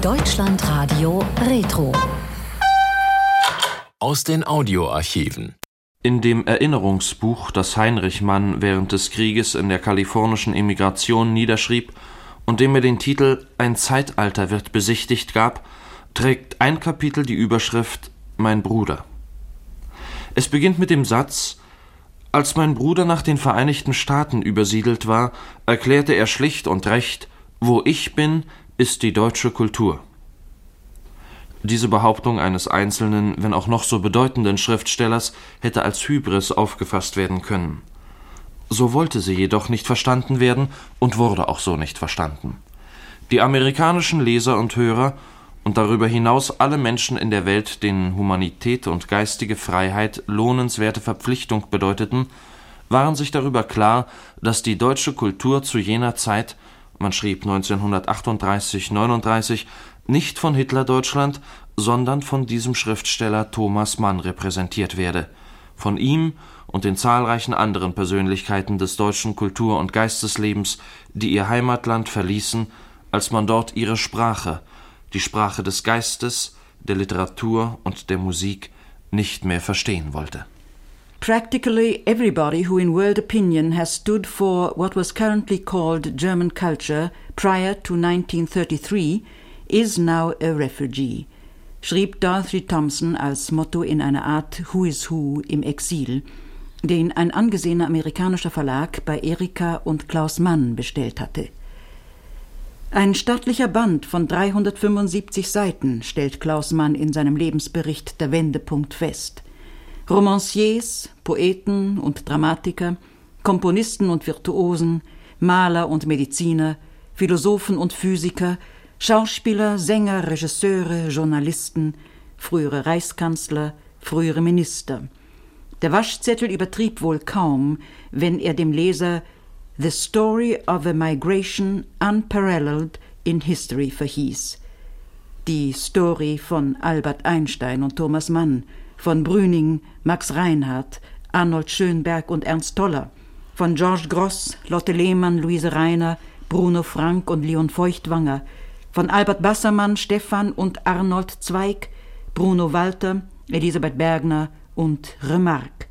Deutschlandradio Retro. Aus den Audioarchiven. In dem Erinnerungsbuch, das Heinrich Mann während des Krieges in der kalifornischen Emigration niederschrieb und dem er den Titel »Ein Zeitalter wird besichtigt« gab, trägt ein Kapitel die Überschrift »Mein Bruder«. Es beginnt mit dem Satz: »Als mein Bruder nach den Vereinigten Staaten übersiedelt war, erklärte er schlicht und recht: »Wo ich bin, ist die deutsche Kultur.« Diese Behauptung eines einzelnen, wenn auch noch so bedeutenden Schriftstellers hätte als Hybris aufgefasst werden können. So wollte sie jedoch nicht verstanden werden und wurde auch so nicht verstanden. Die amerikanischen Leser und Hörer und darüber hinaus alle Menschen in der Welt, denen Humanität und geistige Freiheit lohnenswerte Verpflichtung bedeuteten, waren sich darüber klar, dass die deutsche Kultur zu jener Zeit, man schrieb 1938/39, nicht von Hitlerdeutschland, sondern von diesem Schriftsteller Thomas Mann repräsentiert werde. Von ihm und den zahlreichen anderen Persönlichkeiten des deutschen Kultur- und Geisteslebens, die ihr Heimatland verließen, als man dort ihre Sprache, die Sprache des Geistes, der Literatur und der Musik, nicht mehr verstehen wollte. Practically everybody who in world opinion has stood for what was currently called German culture prior to 1933 is now a refugee, schrieb Dorothy Thompson als Motto in einer Art Who is Who im Exil, den ein angesehener amerikanischer Verlag bei Erika und Klaus Mann bestellt hatte. Ein stattlicher Band von 375 Seiten stellt Klaus Mann in seinem Lebensbericht Der Wendepunkt fest. Romanciers, Poeten und Dramatiker, Komponisten und Virtuosen, Maler und Mediziner, Philosophen und Physiker, Schauspieler, Sänger, Regisseure, Journalisten, frühere Reichskanzler, frühere Minister. Der Waschzettel übertrieb wohl kaum, wenn er dem Leser The Story of a Migration Unparalleled in History verhieß. Die Story von Albert Einstein und Thomas Mann, von Brüning, Max Reinhardt, Arnold Schönberg und Ernst Toller, von George Grosz, Lotte Lehmann, Luise Rainer, Bruno Frank und Leon Feuchtwanger, von Albert Bassermann, Stefan und Arnold Zweig, Bruno Walter, Elisabeth Bergner und Remarque.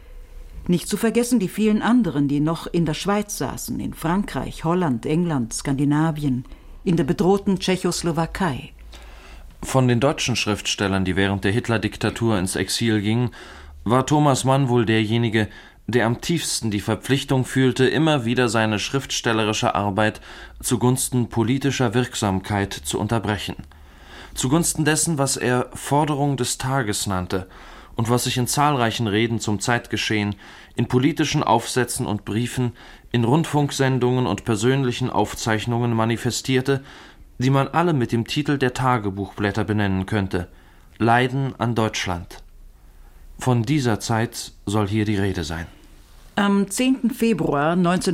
Nicht zu vergessen die vielen anderen, die noch in der Schweiz saßen, in Frankreich, Holland, England, Skandinavien, in der bedrohten Tschechoslowakei. Von den deutschen Schriftstellern, die während der Hitler-Diktatur ins Exil gingen, war Thomas Mann wohl derjenige, der am tiefsten die Verpflichtung fühlte, immer wieder seine schriftstellerische Arbeit zugunsten politischer Wirksamkeit zu unterbrechen. Zugunsten dessen, was er Forderung des Tages nannte und was sich in zahlreichen Reden zum Zeitgeschehen, in politischen Aufsätzen und Briefen, in Rundfunksendungen und persönlichen Aufzeichnungen manifestierte, die man alle mit dem Titel der Tagebuchblätter benennen könnte: Leiden an Deutschland. Von dieser Zeit soll hier die Rede sein. Am 10. Februar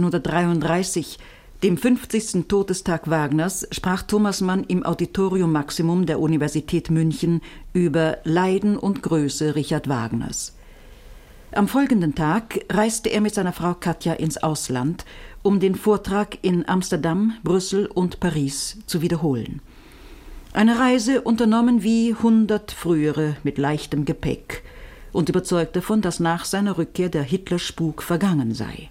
1933, dem 50. Todestag Wagners, sprach Thomas Mann im Auditorium Maximum der Universität München über Leiden und Größe Richard Wagners. Am folgenden Tag reiste er mit seiner Frau Katja ins Ausland, um den Vortrag in Amsterdam, Brüssel und Paris zu wiederholen. Eine Reise unternommen wie 100 frühere mit leichtem Gepäck und überzeugt davon, dass nach seiner Rückkehr der Hitlerspuk vergangen sei.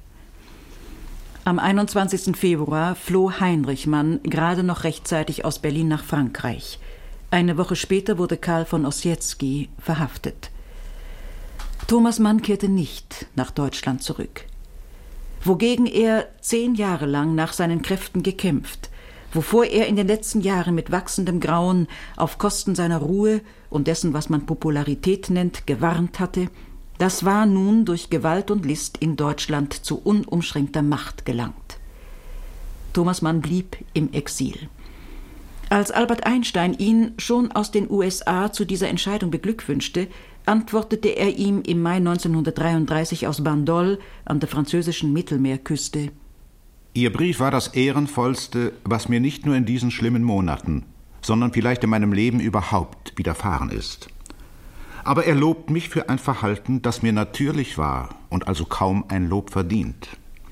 Am 21. Februar floh Heinrich Mann gerade noch rechtzeitig aus Berlin nach Frankreich. Eine Woche später wurde Karl von Ossietzky verhaftet. Thomas Mann kehrte nicht nach Deutschland zurück. Wogegen er 10 Jahre lang nach seinen Kräften gekämpft, wovor er in den letzten Jahren mit wachsendem Grauen auf Kosten seiner Ruhe und dessen, was man Popularität nennt, gewarnt hatte, das war nun durch Gewalt und List in Deutschland zu unumschränkter Macht gelangt. Thomas Mann blieb im Exil. Als Albert Einstein ihn schon aus den USA zu dieser Entscheidung beglückwünschte, antwortete er ihm im Mai 1933 aus Bandol an der französischen Mittelmeerküste: Ihr Brief war das Ehrenvollste, was mir nicht nur in diesen schlimmen Monaten, sondern vielleicht in meinem Leben überhaupt widerfahren ist. Aber er lobt mich für ein Verhalten, das mir natürlich war und also kaum ein Lob verdient.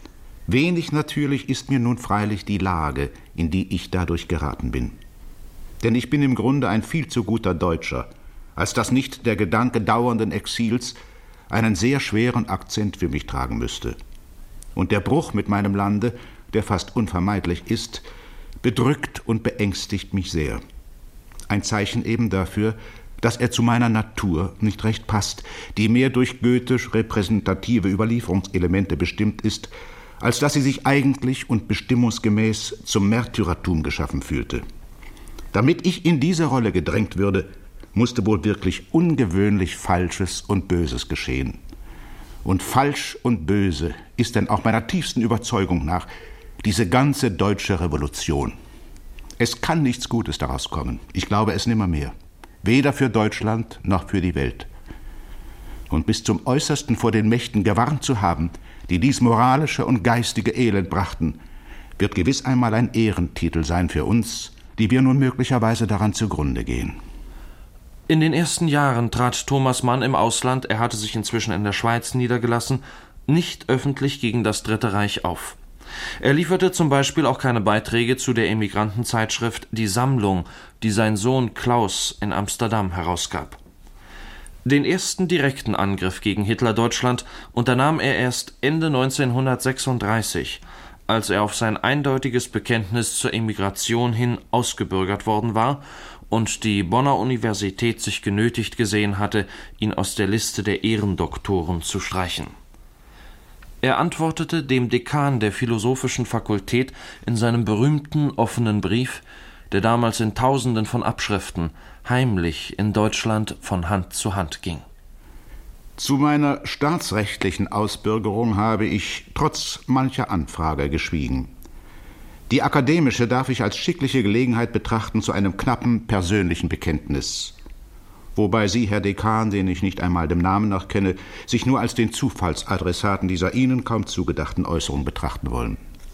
Wenig natürlich ist mir nun freilich die Lage, in die ich dadurch geraten bin. Denn ich bin im Grunde ein viel zu guter Deutscher, als dass nicht der Gedanke dauernden Exils einen sehr schweren Akzent für mich tragen müsste. Und der Bruch mit meinem Lande, der fast unvermeidlich ist, bedrückt und beängstigt mich sehr. Ein Zeichen eben dafür, dass er zu meiner Natur nicht recht passt, die mehr durch Goethes repräsentative Überlieferungselemente bestimmt ist, als dass sie sich eigentlich und bestimmungsgemäß zum Märtyrertum geschaffen fühlte. Damit ich in diese Rolle gedrängt würde, musste wohl wirklich ungewöhnlich Falsches und Böses geschehen. Und falsch und böse ist denn auch meiner tiefsten Überzeugung nach diese ganze deutsche Revolution. Es kann nichts Gutes daraus kommen. Ich glaube es nimmermehr. Weder für Deutschland noch für die Welt. Und bis zum Äußersten vor den Mächten gewarnt zu haben, die dies moralische und geistige Elend brachten, wird gewiss einmal ein Ehrentitel sein für uns, die wir nun möglicherweise daran zugrunde gehen. In den ersten Jahren trat Thomas Mann im Ausland, er hatte sich inzwischen in der Schweiz niedergelassen, nicht öffentlich gegen das Dritte Reich auf. Er lieferte zum Beispiel auch keine Beiträge zu der Emigrantenzeitschrift Die Sammlung, die sein Sohn Klaus in Amsterdam herausgab. Den ersten direkten Angriff gegen Hitler-Deutschland unternahm er erst Ende 1936, als er auf sein eindeutiges Bekenntnis zur Emigration hin ausgebürgert worden war und die Bonner Universität sich genötigt gesehen hatte, ihn aus der Liste der Ehrendoktoren zu streichen. Er antwortete dem Dekan der Philosophischen Fakultät in seinem berühmten offenen Brief, der damals in Tausenden von Abschriften heimlich in Deutschland von Hand zu Hand ging. Zu meiner staatsrechtlichen Ausbürgerung habe ich trotz mancher Anfrage geschwiegen. Die akademische darf ich als schickliche Gelegenheit betrachten zu einem knappen persönlichen Bekenntnis. Wobei Sie, Herr Dekan, den ich nicht einmal dem Namen nach kenne, sich nur als den Zufallsadressaten dieser Ihnen kaum zugedachten Äußerung betrachten wollen.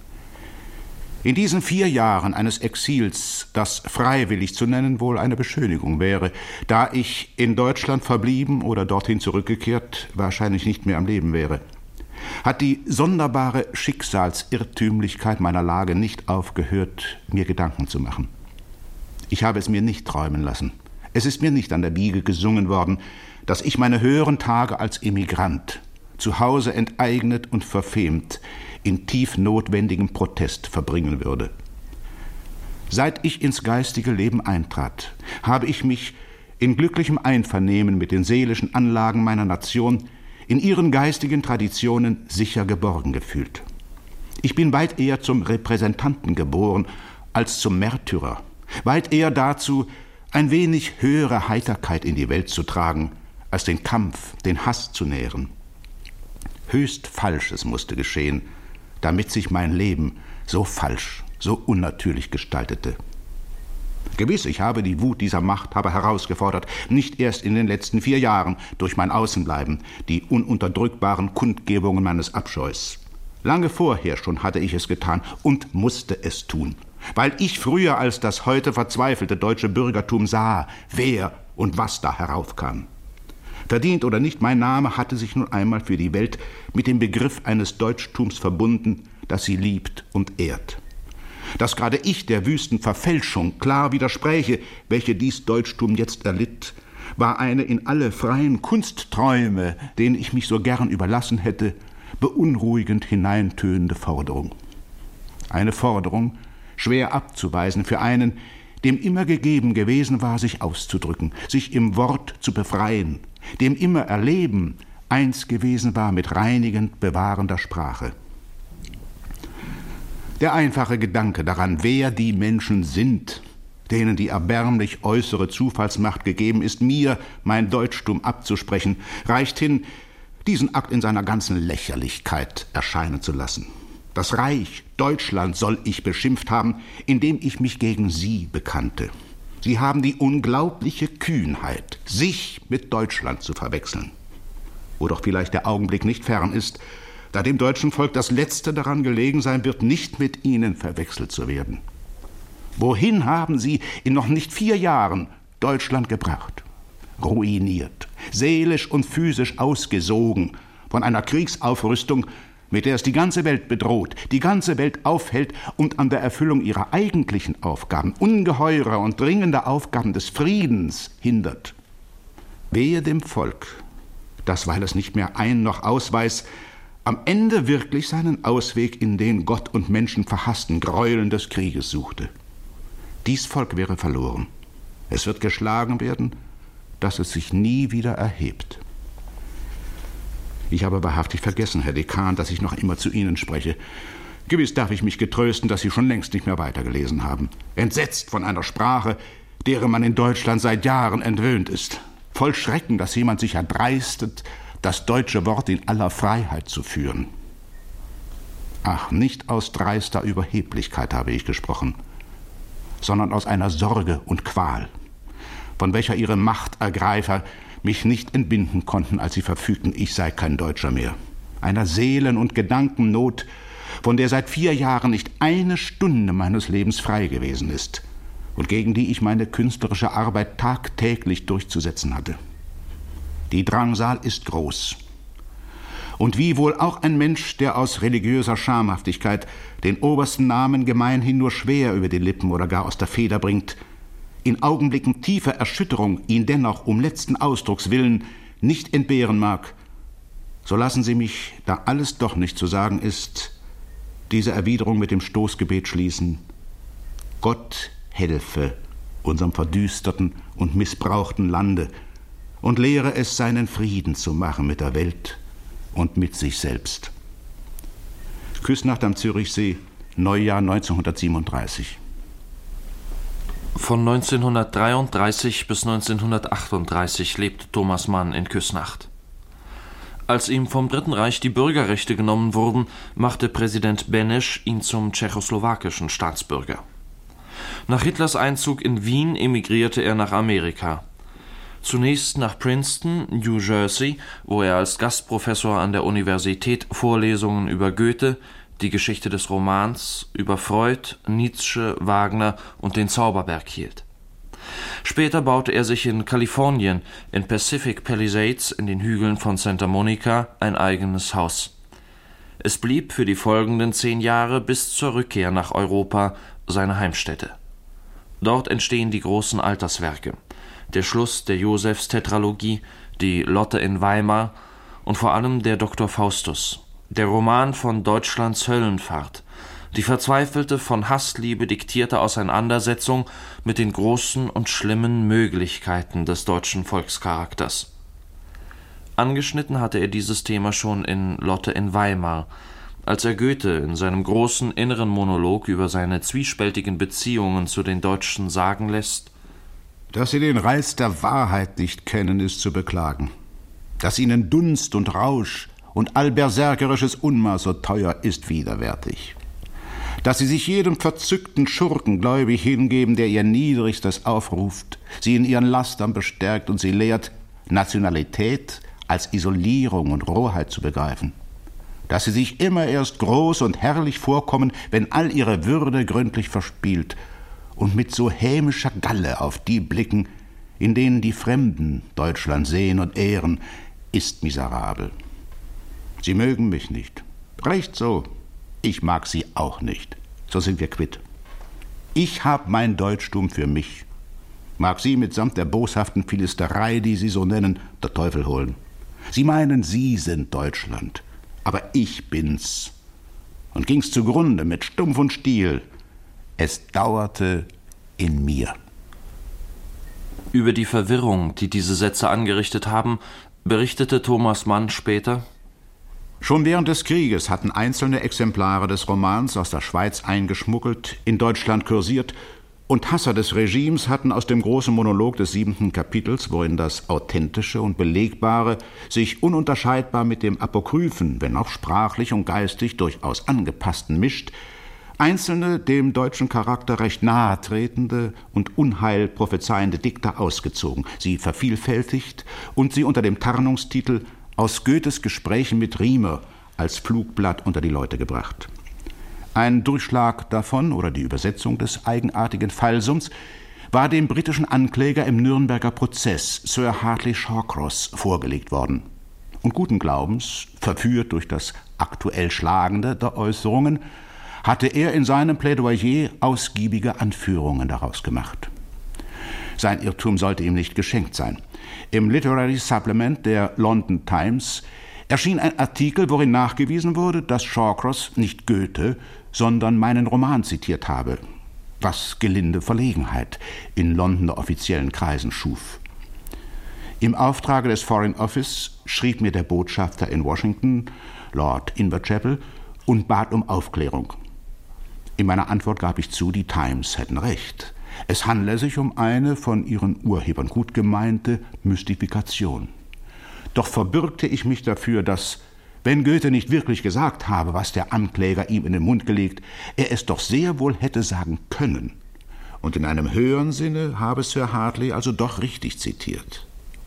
In diesen 4 Jahren eines Exils, das freiwillig zu nennen wohl eine Beschönigung wäre, da ich in Deutschland verblieben oder dorthin zurückgekehrt, wahrscheinlich nicht mehr am Leben wäre, hat die sonderbare Schicksalsirrtümlichkeit meiner Lage nicht aufgehört, mir Gedanken zu machen. Ich habe es mir nicht träumen lassen. Es ist mir nicht an der Wiege gesungen worden, dass ich meine höheren Tage als Emigrant, zu Hause enteignet und verfemt, in tief notwendigem Protest verbringen würde. Seit ich ins geistige Leben eintrat, habe ich mich in glücklichem Einvernehmen mit den seelischen Anlagen meiner Nation in ihren geistigen Traditionen sicher geborgen gefühlt. Ich bin weit eher zum Repräsentanten geboren als zum Märtyrer, weit eher dazu, ein wenig höhere Heiterkeit in die Welt zu tragen, als den Kampf, den Hass zu nähren. Höchst Falsches musste geschehen, damit sich mein Leben so falsch, so unnatürlich gestaltete. Gewiss, ich habe die Wut dieser Machthaber herausgefordert, nicht erst in den letzten 4 Jahren durch mein Außenbleiben, die ununterdrückbaren Kundgebungen meines Abscheus. Lange vorher schon hatte ich es getan und musste es tun, weil ich früher als das heute verzweifelte deutsche Bürgertum sah, wer und was da heraufkam. Verdient oder nicht, mein Name hatte sich nun einmal für die Welt mit dem Begriff eines Deutschtums verbunden, das sie liebt und ehrt. Dass gerade ich der wüsten Verfälschung klar widerspräche, welche dies Deutschtum jetzt erlitt, war eine in alle freien Kunstträume, denen ich mich so gern überlassen hätte, beunruhigend hineintönende Forderung. Eine Forderung, schwer abzuweisen für einen, dem immer gegeben gewesen war, sich auszudrücken, sich im Wort zu befreien, dem immer Erleben eins gewesen war mit reinigend bewahrender Sprache. Der einfache Gedanke daran, wer die Menschen sind, denen die erbärmlich äußere Zufallsmacht gegeben ist, mir mein Deutschtum abzusprechen, reicht hin, diesen Akt in seiner ganzen Lächerlichkeit erscheinen zu lassen. Das Reich Deutschland soll ich beschimpft haben, indem ich mich gegen sie bekannte. Sie haben die unglaubliche Kühnheit, sich mit Deutschland zu verwechseln. Wo doch vielleicht der Augenblick nicht fern ist, da dem deutschen Volk das Letzte daran gelegen sein wird, nicht mit ihnen verwechselt zu werden. Wohin haben sie in noch nicht 4 Jahren Deutschland gebracht? Ruiniert, seelisch und physisch ausgesogen von einer Kriegsaufrüstung, mit der es die ganze Welt bedroht, die ganze Welt aufhält und an der Erfüllung ihrer eigentlichen Aufgaben, ungeheurer und dringender Aufgaben des Friedens hindert. Wehe dem Volk, das, weil es nicht mehr ein noch aus weiß, am Ende wirklich seinen Ausweg in den Gott und Menschen verhassten Gräueln des Krieges suchte. Dies Volk wäre verloren. Es wird geschlagen werden, dass es sich nie wieder erhebt. Ich habe wahrhaftig vergessen, Herr Dekan, dass ich noch immer zu Ihnen spreche. Gewiss darf ich mich getrösten, dass Sie schon längst nicht mehr weitergelesen haben. Entsetzt von einer Sprache, deren man in Deutschland seit Jahren entwöhnt ist. Voll Schrecken, dass jemand sich erdreistet, das deutsche Wort in aller Freiheit zu führen. Ach, nicht aus dreister Überheblichkeit habe ich gesprochen, sondern aus einer Sorge und Qual, von welcher Ihre Machtergreifer mich nicht entbinden konnten, als sie verfügten, ich sei kein Deutscher mehr. Einer Seelen- und Gedankennot, von der seit 4 Jahren nicht eine Stunde meines Lebens frei gewesen ist und gegen die ich meine künstlerische Arbeit tagtäglich durchzusetzen hatte. Die Drangsal ist groß. Und wie wohl auch ein Mensch, der aus religiöser Schamhaftigkeit den obersten Namen gemeinhin nur schwer über die Lippen oder gar aus der Feder bringt, in Augenblicken tiefer Erschütterung ihn dennoch um letzten Ausdrucks willen nicht entbehren mag, so lassen Sie mich, da alles doch nicht zu sagen ist, diese Erwiderung mit dem Stoßgebet schließen: Gott helfe unserem verdüsterten und missbrauchten Lande und lehre es, seinen Frieden zu machen mit der Welt und mit sich selbst. Küsnacht am Zürichsee, Neujahr 1937. Von 1933 bis 1938 lebte Thomas Mann in Küsnacht. Als ihm vom Dritten Reich die Bürgerrechte genommen wurden, machte Präsident Beneš ihn zum tschechoslowakischen Staatsbürger. Nach Hitlers Einzug in Wien emigrierte er nach Amerika. Zunächst nach Princeton, New Jersey, wo er als Gastprofessor an der Universität Vorlesungen über Goethe, die Geschichte des Romans, über Freud, Nietzsche, Wagner und den Zauberberg hielt. Später baute er sich in Kalifornien, in Pacific Palisades in den Hügeln von Santa Monica, ein eigenes Haus. Es blieb für die folgenden 10 Jahre bis zur Rückkehr nach Europa seine Heimstätte. Dort entstehen die großen Alterswerke, der Schluss der Josephs-Tetralogie, die Lotte in Weimar und vor allem der Dr. Faustus, der Roman von Deutschlands Höllenfahrt, die verzweifelte, von Hassliebe diktierte Auseinandersetzung mit den großen und schlimmen Möglichkeiten des deutschen Volkscharakters. Angeschnitten hatte er dieses Thema schon in Lotte in Weimar, als er Goethe in seinem großen inneren Monolog über seine zwiespältigen Beziehungen zu den Deutschen sagen lässt: Dass Sie den Reiz der Wahrheit nicht kennen, ist zu beklagen. Dass Ihnen Dunst und Rausch und allberserkerisches Unmaß so teuer ist widerwärtig. Dass Sie sich jedem verzückten Schurken gläubig hingeben, der Ihr Niedrigstes aufruft, Sie in Ihren Lastern bestärkt und Sie lehrt, Nationalität als Isolierung und Rohheit zu begreifen. Dass Sie sich immer erst groß und herrlich vorkommen, wenn all Ihre Würde gründlich verspielt, und mit so hämischer Galle auf die blicken, in denen die Fremden Deutschland sehen und ehren, ist miserabel. Sie mögen mich nicht. Recht so. Ich mag Sie auch nicht. So sind wir quitt. Ich hab mein Deutschtum für mich. Mag Sie mitsamt der boshaften Philisterei, die Sie so nennen, der Teufel holen. Sie meinen, Sie sind Deutschland. Aber ich bin's. Und ging's zugrunde mit Stumpf und Stiel. Es dauerte in mir. Über die Verwirrung, die diese Sätze angerichtet haben, berichtete Thomas Mann später: Schon während des Krieges hatten einzelne Exemplare des Romans aus der Schweiz eingeschmuggelt, in Deutschland kursiert, und Hasser des Regimes hatten aus dem großen Monolog des 7. Kapitels, worin das Authentische und Belegbare sich ununterscheidbar mit dem Apokryphen, wenn auch sprachlich und geistig durchaus angepassten mischt, einzelne dem deutschen Charakter recht nahe tretende und Unheil prophezeiende Dikter ausgezogen, sie vervielfältigt und sie unter dem Tarnungstitel Aus Goethes Gesprächen mit Riemer als Flugblatt unter die Leute gebracht. Ein Durchschlag davon oder die Übersetzung des eigenartigen Fallsums war dem britischen Ankläger im Nürnberger Prozess, Sir Hartley Shawcross, vorgelegt worden. und guten Glaubens, verführt durch das aktuell Schlagende der Äußerungen, hatte er in seinem Plädoyer ausgiebige Anführungen daraus gemacht. Sein Irrtum sollte ihm nicht geschenkt sein. Im Literary Supplement der London Times erschien ein Artikel, worin nachgewiesen wurde, dass Shawcross nicht Goethe, sondern meinen Roman zitiert habe, was gelinde Verlegenheit in Londoner offiziellen Kreisen schuf. Im Auftrage des Foreign Office schrieb mir der Botschafter in Washington, Lord Inverchapel, und bat um Aufklärung. In meiner Antwort gab ich zu, die Times hätten recht. Es handle sich um eine von ihren Urhebern gut gemeinte Mystifikation. Doch verbürgte ich mich dafür, dass, wenn Goethe nicht wirklich gesagt habe, was der Ankläger ihm in den Mund gelegt, er es doch sehr wohl hätte sagen können. Und in einem höheren Sinne habe Sir Hartley also doch richtig zitiert.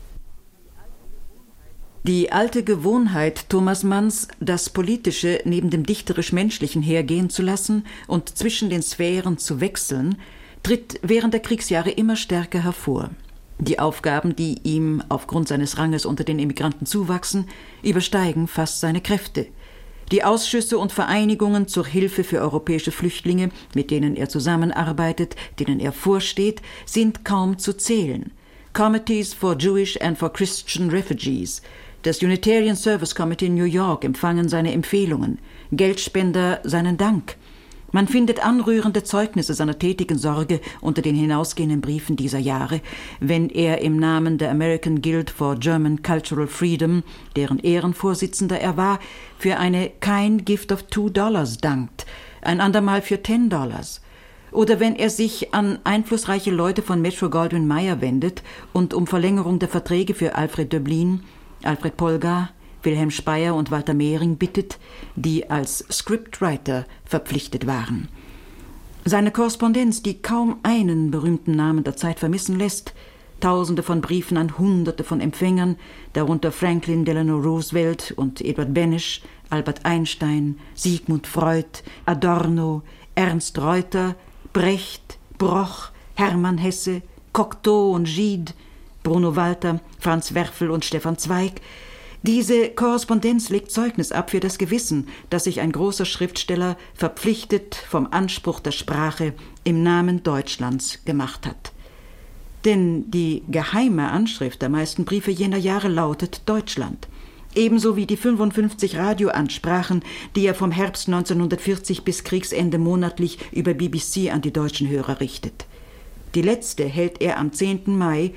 Die alte Gewohnheit Thomas Manns, das Politische neben dem dichterisch-menschlichen hergehen zu lassen und zwischen den Sphären zu wechseln, tritt während der Kriegsjahre immer stärker hervor. Die Aufgaben, die ihm aufgrund seines Ranges unter den Emigranten zuwachsen, übersteigen fast seine Kräfte. Die Ausschüsse und Vereinigungen zur Hilfe für europäische Flüchtlinge, mit denen er zusammenarbeitet, denen er vorsteht, sind kaum zu zählen. Committees for Jewish and for Christian Refugees, das Unitarian Service Committee in New York empfangen seine Empfehlungen, Geldspender seinen Dank. Man findet anrührende Zeugnisse seiner tätigen Sorge unter den hinausgehenden Briefen dieser Jahre, wenn er im Namen der American Guild for German Cultural Freedom, deren Ehrenvorsitzender er war, für eine Kind Gift of $2 dankt, ein andermal für $10. Oder wenn er sich an einflussreiche Leute von Metro-Goldwyn-Mayer wendet und um Verlängerung der Verträge für Alfred Döblin, Alfred Polgar, Wilhelm Speyer und Walter Mehring bittet, die als Scriptwriter verpflichtet waren. Seine Korrespondenz, die kaum einen berühmten Namen der Zeit vermissen lässt, Tausende von Briefen an Hunderte von Empfängern, darunter Franklin Delano Roosevelt und Edward Benesch, Albert Einstein, Sigmund Freud, Adorno, Ernst Reuter, Brecht, Broch, Hermann Hesse, Cocteau und Gide, Bruno Walter, Franz Werfel und Stefan Zweig. Diese Korrespondenz legt Zeugnis ab für das Gewissen, dass sich ein großer Schriftsteller verpflichtet vom Anspruch der Sprache im Namen Deutschlands gemacht hat. Denn die geheime Anschrift der meisten Briefe jener Jahre lautet Deutschland. Ebenso wie die 55 Radioansprachen, die er vom Herbst 1940 bis Kriegsende monatlich über BBC an die deutschen Hörer richtet. Die letzte hält er am 10. Mai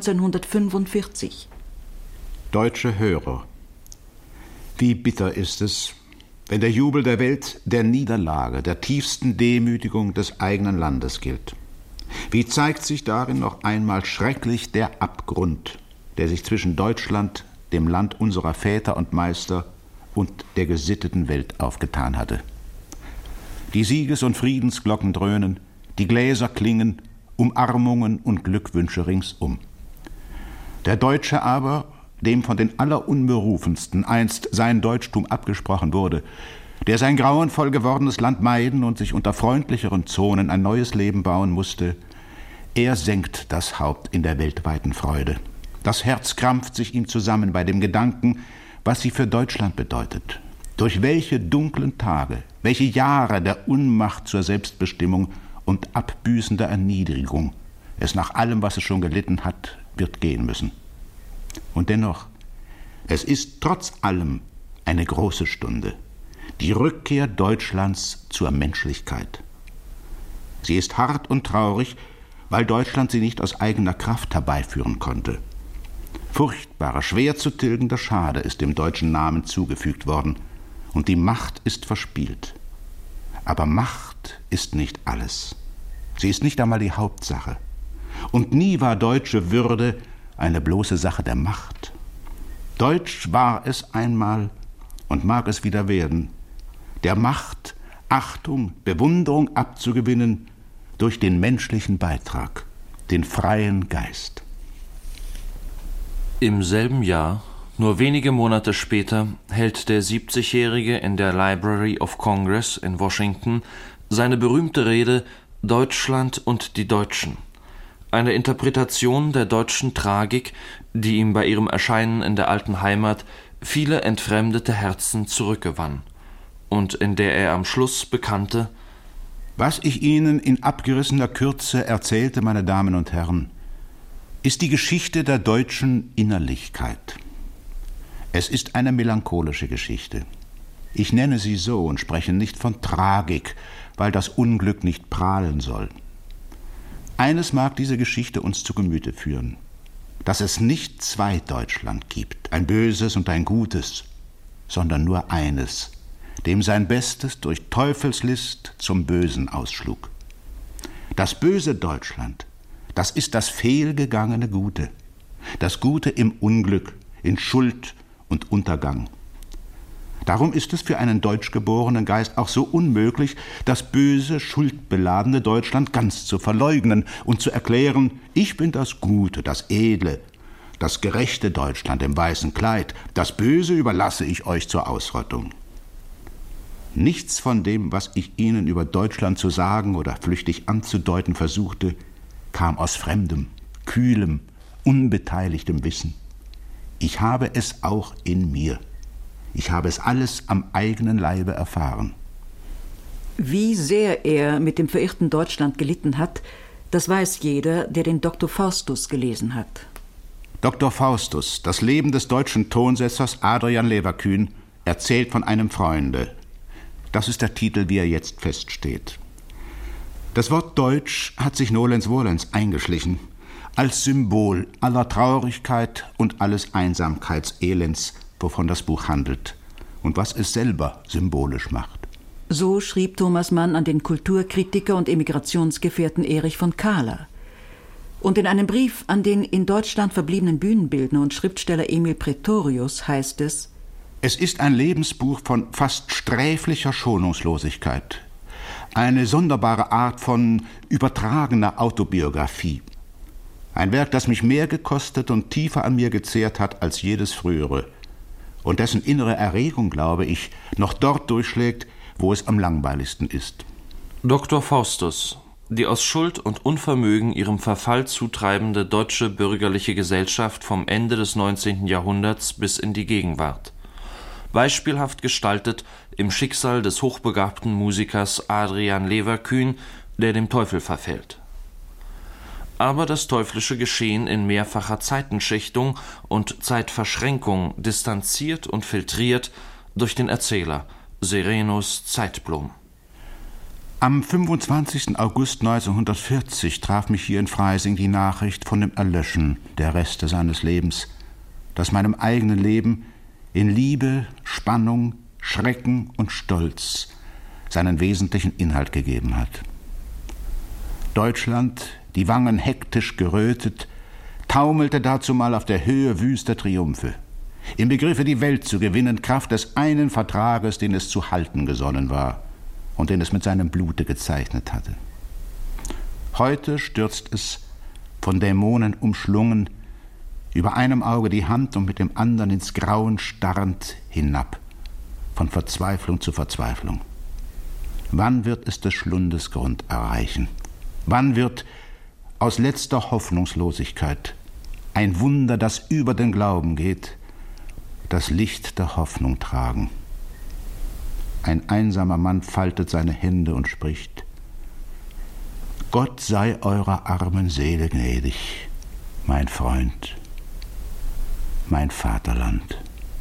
1945. Deutsche Hörer, wie bitter ist es, wenn der Jubel der Welt der Niederlage, der tiefsten Demütigung des eigenen Landes gilt. Wie zeigt sich darin noch einmal schrecklich der Abgrund, der sich zwischen Deutschland, dem Land unserer Väter und Meister, und der gesitteten Welt aufgetan hatte. Die Sieges- und Friedensglocken dröhnen, die Gläser klingen, Umarmungen und Glückwünsche ringsum. Der Deutsche aber, dem von den Allerunberufensten einst sein Deutschtum abgesprochen wurde, der sein grauenvoll gewordenes Land meiden und sich unter freundlicheren Zonen ein neues Leben bauen musste, er senkt das Haupt in der weltweiten Freude. Das Herz krampft sich ihm zusammen bei dem Gedanken, was sie für Deutschland bedeutet. Durch welche dunklen Tage, welche Jahre der Unmacht zur Selbstbestimmung und abbüßender Erniedrigung es nach allem, was es schon gelitten hat, wird gehen müssen. Und dennoch, es ist trotz allem eine große Stunde, die Rückkehr Deutschlands zur Menschlichkeit. Sie ist hart und traurig, weil Deutschland sie nicht aus eigener Kraft herbeiführen konnte. Furchtbarer, schwer zu tilgender Schade ist dem deutschen Namen zugefügt worden, und die Macht ist verspielt. Aber Macht ist nicht alles. Sie ist nicht einmal die Hauptsache. Und nie war deutsche Würde eine bloße Sache der Macht. Deutsch war es einmal und mag es wieder werden, der Macht Achtung, Bewunderung abzugewinnen durch den menschlichen Beitrag, den freien Geist. Im selben Jahr, nur wenige Monate später, hält der 70-Jährige in der Library of Congress in Washington seine berühmte Rede »Deutschland und die Deutschen«, eine Interpretation der deutschen Tragik, die ihm bei ihrem Erscheinen in der alten Heimat viele entfremdete Herzen zurückgewann und in der er am Schluss bekannte: Was ich Ihnen in abgerissener Kürze erzählte, meine Damen und Herren, ist die Geschichte der deutschen Innerlichkeit. Es ist eine melancholische Geschichte. Ich nenne sie so und spreche nicht von Tragik, weil das Unglück nicht prahlen soll. Eines mag diese Geschichte uns zu Gemüte führen: dass es nicht zwei Deutschland gibt, ein böses und ein gutes, sondern nur eines, dem sein Bestes durch Teufelslist zum Bösen ausschlug. Das böse Deutschland, das ist das fehlgegangene Gute, das Gute im Unglück, in Schuld und Untergang. Darum ist es für einen deutschgeborenen Geist auch so unmöglich, das böse, schuldbeladene Deutschland ganz zu verleugnen und zu erklären: Ich bin das Gute, das Edle, das gerechte Deutschland im weißen Kleid, das Böse überlasse ich euch zur Ausrottung. Nichts von dem, was ich Ihnen über Deutschland zu sagen oder flüchtig anzudeuten versuchte, kam aus fremdem, kühlem, unbeteiligtem Wissen. Ich habe es auch in mir. Ich habe es alles am eigenen Leibe erfahren. Wie sehr er mit dem verirrten Deutschland gelitten hat, das weiß jeder, der den Dr. Faustus gelesen hat. Dr. Faustus, das Leben des deutschen Tonsetzers Adrian Leverkühn, erzählt von einem Freunde. Das ist der Titel, wie er jetzt feststeht. Das Wort Deutsch hat sich nolens volens eingeschlichen, als Symbol aller Traurigkeit und alles Einsamkeitselends, wovon das Buch handelt und was es selber symbolisch macht. So schrieb Thomas Mann an den Kulturkritiker und Emigrationsgefährten Erich von Kahler. Und in einem Brief an den in Deutschland verbliebenen Bühnenbildner und Schriftsteller Emil Praetorius heißt es: Es ist ein Lebensbuch von fast sträflicher Schonungslosigkeit, eine sonderbare Art von übertragener Autobiografie. Ein Werk, das mich mehr gekostet und tiefer an mir gezehrt hat als jedes frühere und dessen innere Erregung, glaube ich, noch dort durchschlägt, wo es am langweiligsten ist. Dr. Faustus, die aus Schuld und Unvermögen ihrem Verfall zutreibende deutsche bürgerliche Gesellschaft vom Ende des 19. Jahrhunderts bis in die Gegenwart. Beispielhaft gestaltet im Schicksal des hochbegabten Musikers Adrian Leverkühn, der dem Teufel verfällt. Aber das teuflische Geschehen in mehrfacher Zeitenschichtung und Zeitverschränkung distanziert und filtriert durch den Erzähler Serenus Zeitblom. Am 25. August 1940 traf mich hier in Freising die Nachricht von dem Erlöschen der Reste seines Lebens, das meinem eigenen Leben in Liebe, Spannung, Schrecken und Stolz seinen wesentlichen Inhalt gegeben hat. Deutschland, die Wangen hektisch gerötet, taumelte dazumal auf der Höhe wüster Triumphe, im Begriffe, die Welt zu gewinnen, Kraft des einen Vertrages, den es zu halten gesonnen war und den es mit seinem Blute gezeichnet hatte. Heute stürzt es, von Dämonen umschlungen, über einem Auge die Hand und mit dem anderen ins Grauen starrend hinab, von Verzweiflung zu Verzweiflung. Wann wird es des Schlundes Grund erreichen? Wann wird aus letzter Hoffnungslosigkeit ein Wunder, das über den Glauben geht, das Licht der Hoffnung tragen? Ein einsamer Mann faltet seine Hände und spricht: Gott sei eurer armen Seele gnädig, mein Freund, mein Vaterland.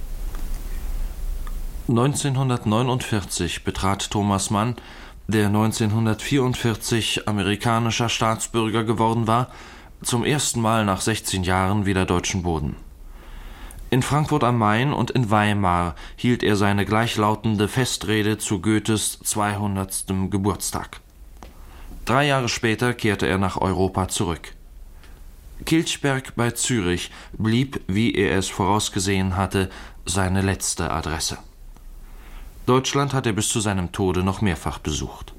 1949 betrat Thomas Mann, der 1944 amerikanischer Staatsbürger geworden war, zum ersten Mal nach 16 Jahren wieder deutschen Boden. In Frankfurt am Main und in Weimar hielt er seine gleichlautende Festrede zu Goethes 200. Geburtstag. 3 Jahre später kehrte er nach Europa zurück. Kilchberg bei Zürich blieb, wie er es vorausgesehen hatte, seine letzte Adresse. Deutschland hat er bis zu seinem Tode noch mehrfach besucht.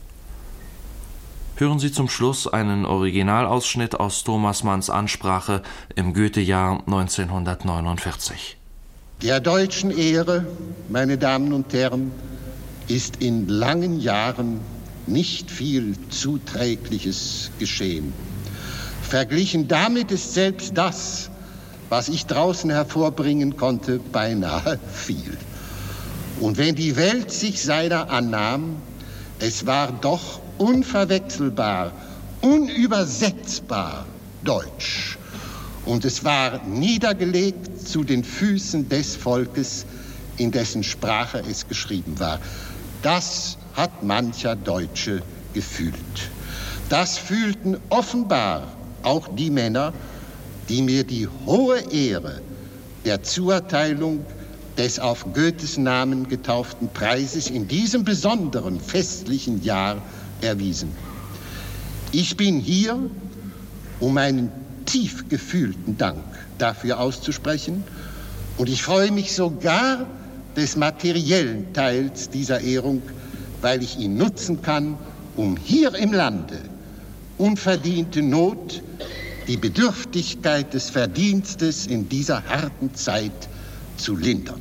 Hören Sie zum Schluss einen Originalausschnitt aus Thomas Manns Ansprache im Goethe-Jahr 1949. Der deutschen Ehre, meine Damen und Herren, ist in langen Jahren nicht viel Zuträgliches geschehen. Verglichen damit ist selbst das, was ich draußen hervorbringen konnte, beinahe viel. Und wenn die Welt sich seiner annahm, es war doch unverwechselbar, unübersetzbar deutsch. Und es war niedergelegt zu den Füßen des Volkes, in dessen Sprache es geschrieben war. Das hat mancher Deutsche gefühlt. Das fühlten offenbar auch die Männer, die mir die hohe Ehre der Zuerteilung des auf Goethes Namen getauften Preises in diesem besonderen festlichen Jahr erwiesen. Ich bin hier, um meinen tief gefühlten Dank dafür auszusprechen, und ich freue mich sogar des materiellen Teils dieser Ehrung, weil ich ihn nutzen kann, um hier im Lande unverdiente Not, die Bedürftigkeit des Verdienstes in dieser harten Zeit zu lindern.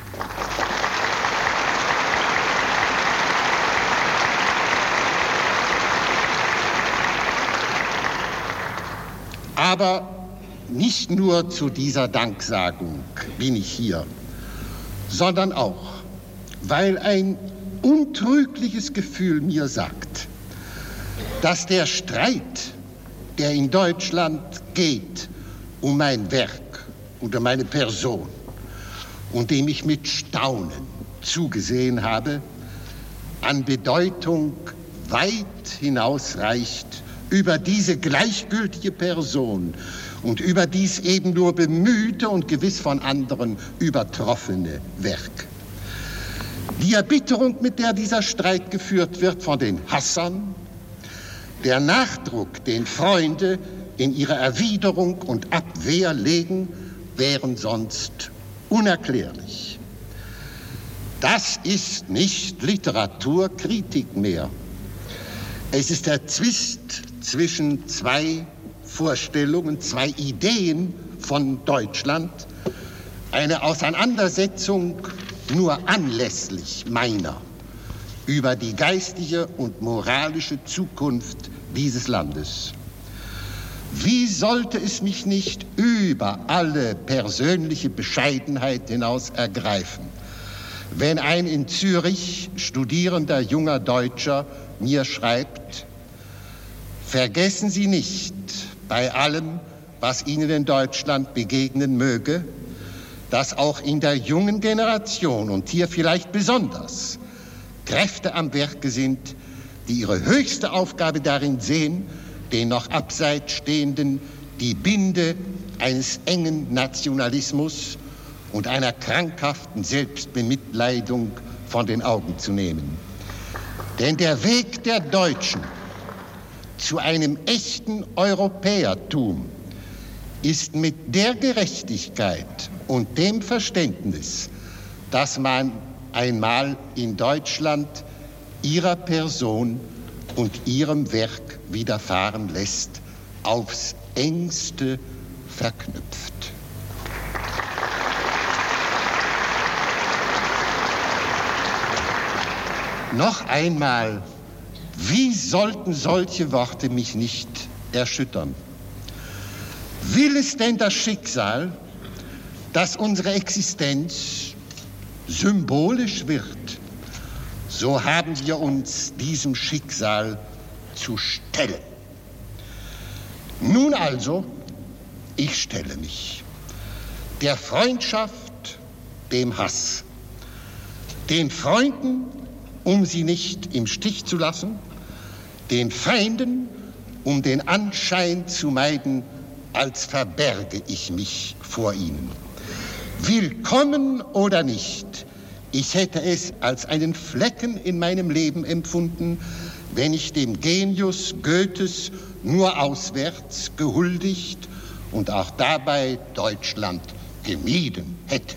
Aber nicht nur zu dieser Danksagung bin ich hier, sondern auch, weil ein untrügliches Gefühl mir sagt, dass der Streit, der in Deutschland geht, um mein Werk und um meine Person und dem ich mit Staunen zugesehen habe, an Bedeutung weit hinausreicht über diese gleichgültige Person und über dies eben nur bemühte und gewiss von anderen übertroffene Werk. Die Erbitterung, mit der dieser Streit geführt wird von den Hassern, der Nachdruck, den Freunde in ihre Erwiderung und Abwehr legen, wären sonst unerklärlich. Das ist nicht Literaturkritik mehr. Es ist der Zwist zwischen zwei Vorstellungen, zwei Ideen von Deutschland, eine Auseinandersetzung nur anlässlich meiner über die geistige und moralische Zukunft dieses Landes. Wie sollte es mich nicht über alle persönliche Bescheidenheit hinaus ergreifen, wenn ein in Zürich studierender junger Deutscher mir schreibt: Vergessen Sie nicht, bei allem, was Ihnen in Deutschland begegnen möge, dass auch in der jungen Generation und hier vielleicht besonders Kräfte am Werke sind, die ihre höchste Aufgabe darin sehen, den noch abseits Stehenden die Binde eines engen Nationalismus und einer krankhaften Selbstbemitleidung von den Augen zu nehmen. Denn der Weg der Deutschen zu einem echten Europäertum ist mit der Gerechtigkeit und dem Verständnis, dass man einmal in Deutschland ihrer Person und ihrem Werk widerfahren lässt, aufs engste verknüpft. Noch einmal, wie sollten solche Worte mich nicht erschüttern? Will es denn das Schicksal, dass unsere Existenz symbolisch wird, so haben wir uns diesem Schicksal zu stellen. Nun also, ich stelle mich der Freundschaft, dem Hass, den Freunden, um sie nicht im Stich zu lassen, den Feinden, um den Anschein zu meiden, als verberge ich mich vor ihnen. Willkommen oder nicht, ich hätte es als einen Flecken in meinem Leben empfunden, wenn ich dem Genius Goethes nur auswärts gehuldigt und auch dabei Deutschland gemieden hätte.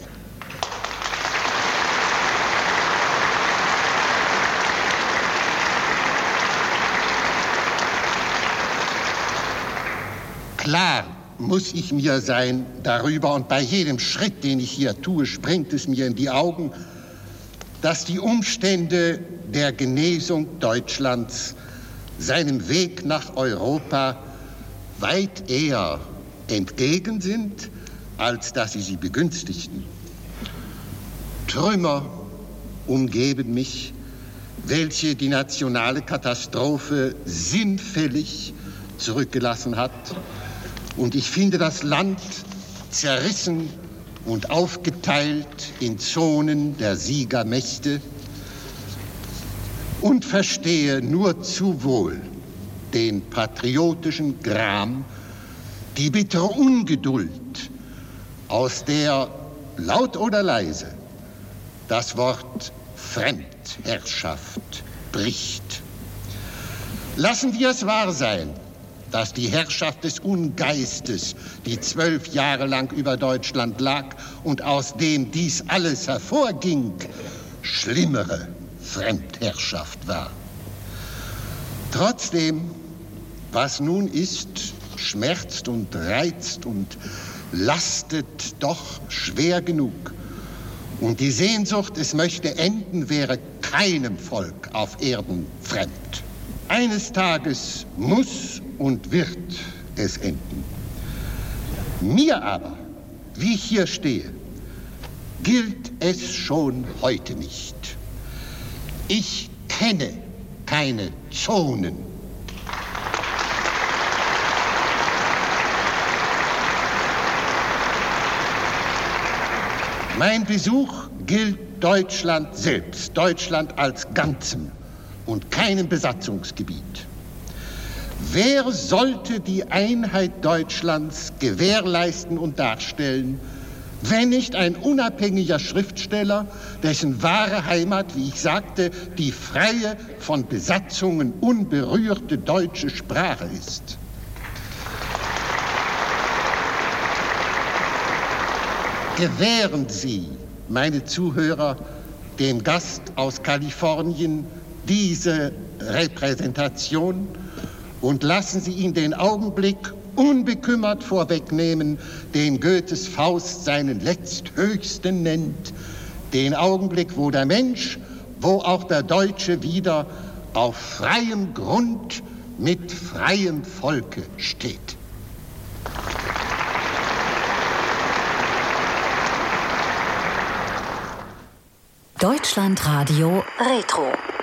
Klar muss ich mir sein darüber, und bei jedem Schritt, den ich hier tue, springt es mir in die Augen, dass die Umstände der Genesung Deutschlands seinem Weg nach Europa weit eher entgegen sind, als dass sie begünstigten. Trümmer umgeben mich, welche die nationale Katastrophe sinnfällig zurückgelassen hat. Und ich finde das Land zerrissen und aufgeteilt in Zonen der Siegermächte und verstehe nur zu wohl den patriotischen Gram, die bittere Ungeduld, aus der laut oder leise das Wort Fremdherrschaft bricht. Lassen wir es wahr sein, dass die Herrschaft des Ungeistes, die 12 Jahre lang über Deutschland lag und aus dem dies alles hervorging, schlimmere Fremdherrschaft war. Trotzdem, was nun ist, schmerzt und reizt und lastet doch schwer genug. Und die Sehnsucht, es möchte enden, wäre keinem Volk auf Erden fremd. Eines Tages muss und wird es enden. Mir aber, wie ich hier stehe, gilt es schon heute nicht. Ich kenne keine Zonen. Mein Besuch gilt Deutschland selbst, Deutschland als Ganzem und keinem Besatzungsgebiet. Wer sollte die Einheit Deutschlands gewährleisten und darstellen, wenn nicht ein unabhängiger Schriftsteller, dessen wahre Heimat, wie ich sagte, die freie, von Besatzungen unberührte deutsche Sprache ist? Gewähren Sie, meine Zuhörer, dem Gast aus Kalifornien diese Repräsentation und lassen Sie ihn den Augenblick unbekümmert vorwegnehmen, den Goethes Faust seinen letzthöchsten nennt, den Augenblick, wo der Mensch, wo auch der Deutsche wieder auf freiem Grund mit freiem Volke steht. Deutschlandradio Retro.